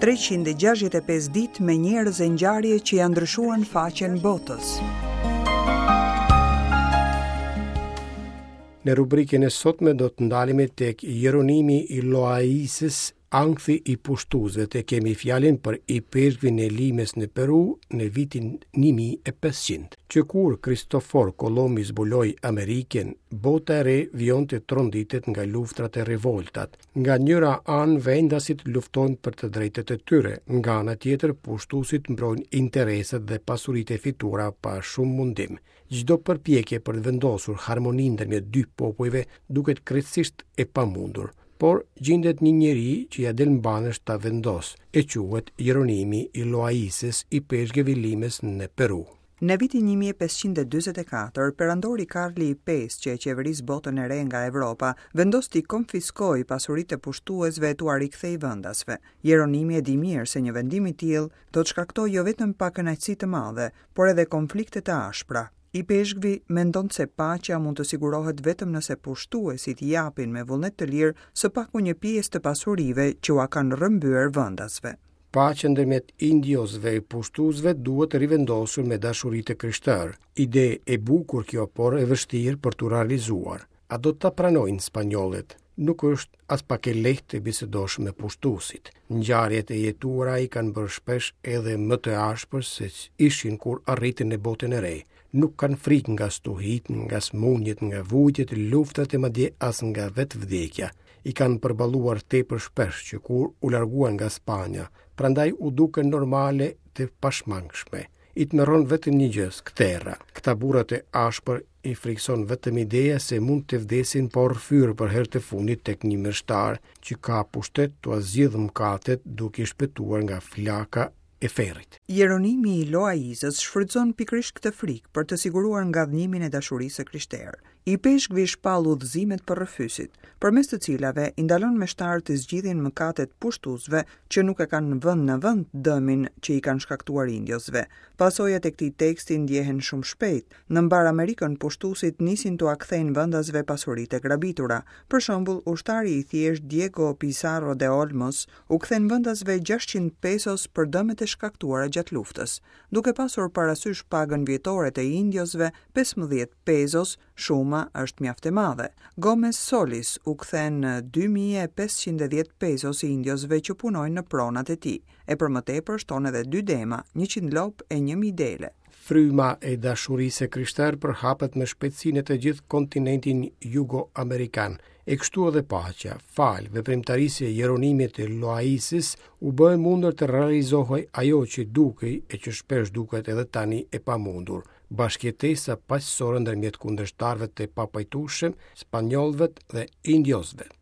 365 ditë me njerëz e ngjarje që janë ndryshuar faqen botës. Në rubrikën e sotme do të ndalemi tek Jeronimi i Loaisës, ankthi i pushtuesve, te kemi fjalën për i peshkvin e limes në Peru në vitin 1500. Që kur Kristofor Kolombi zbuloi Amerikën, bota e re vjonte tronditet nga luftrat e revoltat. Nga njëra anë vendasit luftojnë për të drejtat e tyre, nga ana tjetër pushtuesit mbrojnë interesat dhe pasuritë e fituara pa shumë mundim. Çdo përpjekje për të vendosur harmoninë ndërmjet dy popujve duket krejtësisht e pamundur. Por gjendet një njeri që ja del mbanesh ta vendos, e quhet Jeronimi i Loaisës, i peshkve limes në Peru. Në vitin 1544, perandori Karli V, që e qeveris botën e re nga Evropa, vendos t'i konfiskojë pasuritë e pushtuesve e t'u rikthej vendasve. Jeronimi e di mirë se një vendim i tillë do të shkaktojë jo vetëm pakënaqësi të madhe, por edhe konflikte të ashpra. I peshkvi mendon se paqja mund të sigurohet vetëm nëse pushtuesit japin me vullnet të lirë së paku një pjesë të pasurive që ua kanë rrëmbyer vendasve. Paqja ndërmjet indiosëve e pushtuesve duhet rivendosur me dashuri të krishterë. Ide e bukur kjo, por e vështirë për t'u realizuar. A do ta pranojnë spanjollët? Nuk është as pak e lehtë të bisedosh me pushtuesit. Ngjarjet e jetuara i kanë bërë shpesh edhe më të ashpër se ishin kur arritën në botën e re. Nuk kanë frikë nga stuhit, nga smunjet, nga vujtjet, luftat e madje as nga vetë vdekja. I kanë përballuar tepër shpesh që kur u larguan nga Spanja, prandaj u duken normale të pashmangshme. I të merron vetëm një gjë, kterra. Këta burrat e ashpër i frikson vetëm ideja se mund të vdesin pa rrëfyrë për herë të fundit tek një mështar që ka pushtet t'u zgjidh mëkatet duke i shpëtuar nga flaka e ferrit. Jeronimi i Loaisës shfrytëzon pikërisht këtë frikë për të siguruar ngadhnimin e dashurisë së krishterë. I peshkvi shpall udhëzimet për rrëfysit, përmes të cilave i ndalon meshtarët të zgjidhin mëkatet pushtuesve që nuk e kanë në vend dëmin që i kanë shkaktuar indiosve. Pasojat e këtij teksti ndjehen shumë shpejt. Në mbar Amerikën, pushtuesit nisin t'u kthejnë vendasve pasuritë e grabitura. Për shembull, ushtari i thjesht Diego Pizarro de Olmos u kthen vendasve 600 pesos për dëmet e shkaktuara gjatë luftës. Duke pasur parasysh pagën vjetore të indiosve, 15 pesos, shuma është mjaft e madhe. Gomez Solis u kthen 2510 pesos i indiosve që punojnë në pronat e tij. E për më tepër shton edhe 2 dema, 100 lop e 1000 dele. Fryma e dashurisë krishtere përhapet me shpejtësi në të gjithë kontinentin jugo-amerikan. E kështu edhe paqja, falë veprimtarisë e Jeronimit të Loaisës, u bë e mundur të realizohej ajo që dukej e që shpesh duket edhe tani e pamundur. Bashkëjetesa paqësore ndërmjet kundërshtarëve të papajtueshëm, spanjollëve dhe indiosëve.